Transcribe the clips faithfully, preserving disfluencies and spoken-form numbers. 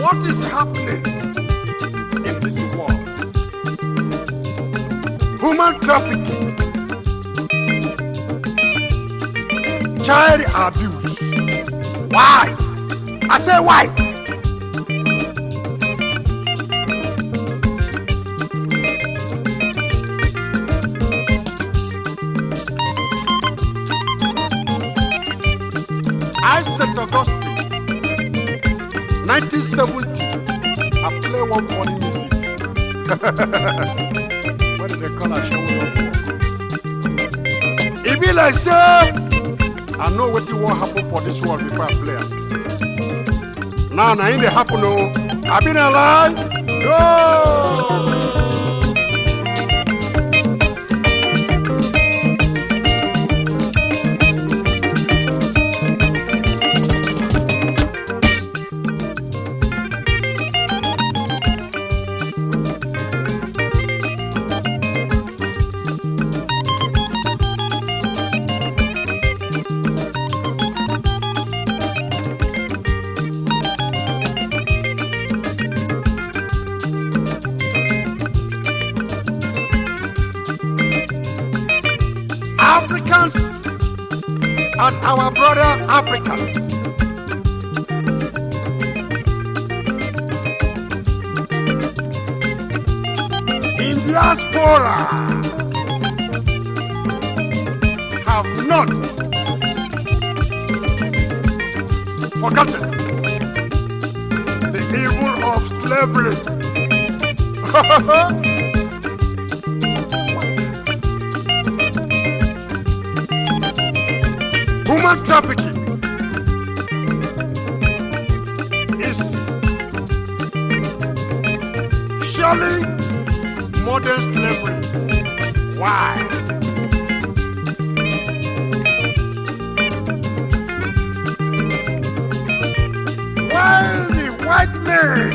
What is happening in this world? Human trafficking, child abuse. Why? I say why? I Saint Augustine, nineteen seventy, I play one funny music. What do they call a show? It be like say, I know what you want happen for this world before I play it. Now, now, ain't it happen? No, I've been alive. No. Africans and our brother Africans. In diaspora have not forgotten the evil of slavery. Human trafficking is surely modern slavery. Why? While the white man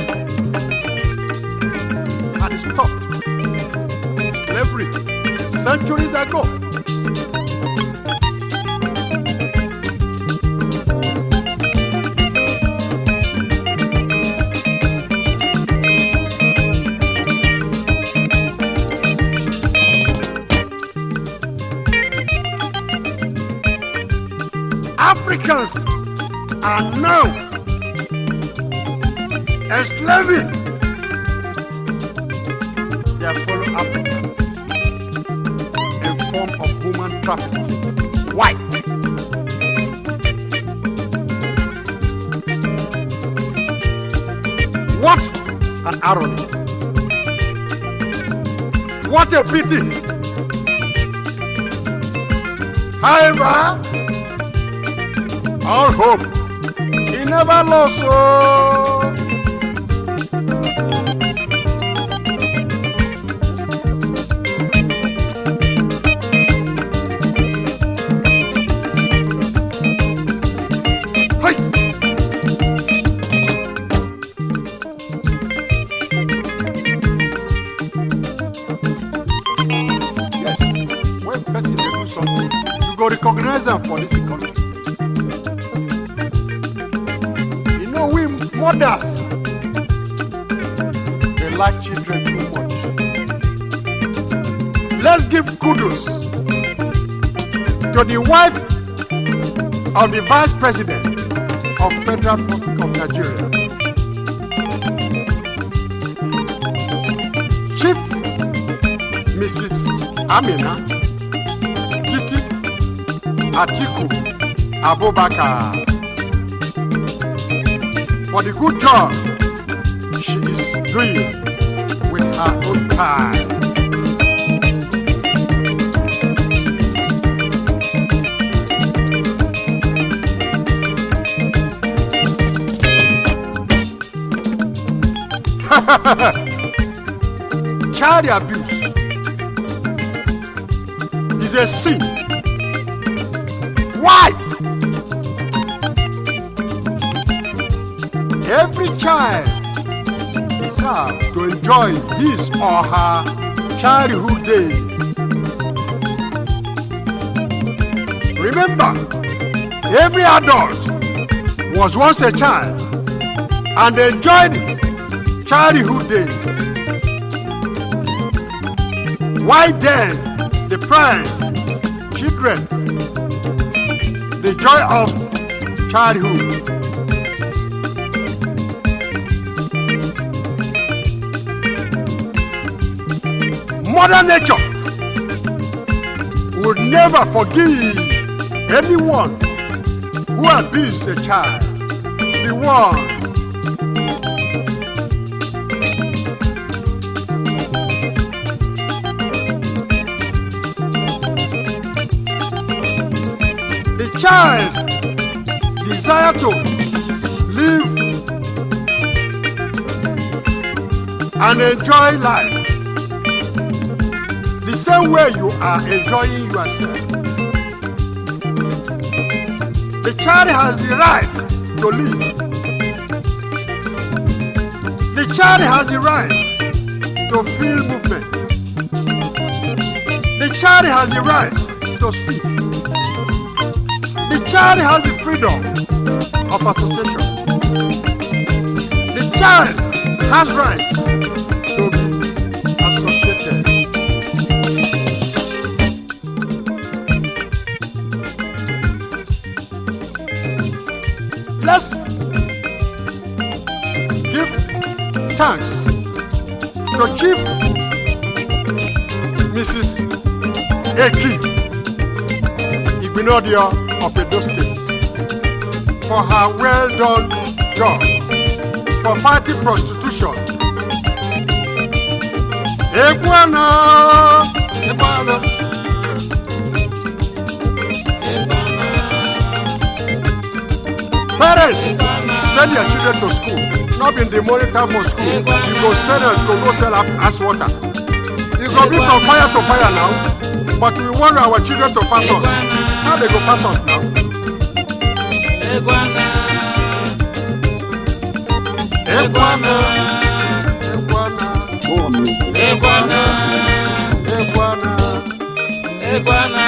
had stopped slavery centuries ago, Africans are now enslaving their fellow Africans in form of human trafficking. Why? What an irony! What a pity! However, all hope, he never lost. Oh. Hey. Yes, when person dey do something, you go recognize them for this economy. Mothers, they like children too much. Let's give kudos to the wife of the Vice President of Federal Republic of Nigeria, Chief Missus Amina Titi Atiku Abubakar, for the good job she is doing with her own time. Child abuse is a sin. Why? Every child deserves to enjoy his or her childhood days. Remember, every adult was once a child. and enjoyed childhood days. Why then deprive children the joy of childhood? Mother Nature would never forgive anyone who abused a child. The one the child desire to live and enjoy life the same way you are enjoying yourself. The child has the right to live. The child has the right to feel movement. The child has the right to speak. The child has the freedom of association. The child has right to be associated. Let's give thanks to Chief Missus Eki Igbinodio of Edo State for her well-done job for fighting prostitution. Eguana, Eguana. Parents, send your children to school. Not in the morning time for school. You go send them to go sell up as water. You go be from fire to fire now. But we want our children to pass on. How they go pass on now? Eguana. Eguana. Eguana. Eguana. Eguana. Eguana.